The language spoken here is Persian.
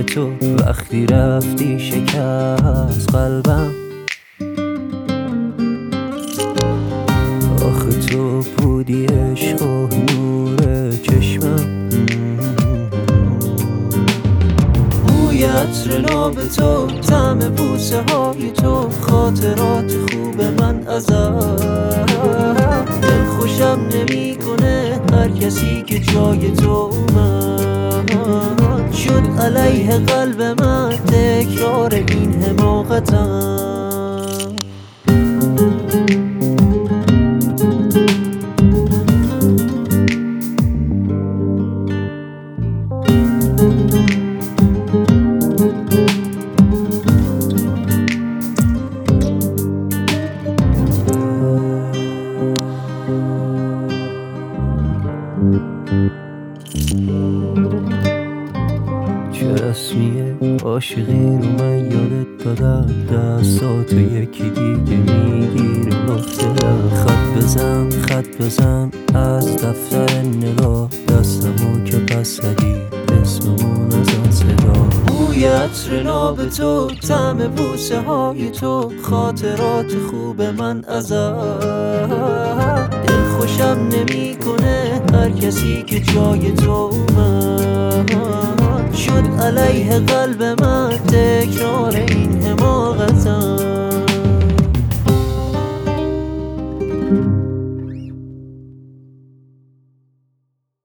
تو وقتی رفتی شکست قلبم. آخه تو بودی عشق و نور چشمم. بوی عطر ناب تو، طعم بوسه های تو، خاطرات خوب من ازت. دل خوشم نمیکنه هر کسی که جای تو اومد. شد علیه قلب من تکرار این حماقتم. چه رسمیه عاشقی رو من یادت دادم، دستاتو یکی دیگه میگیره مختلم. خط بزن از دفتر نگاه، دستمو که پس زدی اسممون از آن صدا. بوی عطر ناب تو، طعم بوسه های تو، خاطرات خوب من ازت. دل خوشم نمیکنه هر کسی که جای تو اومد. شد علیه قلب من تکرار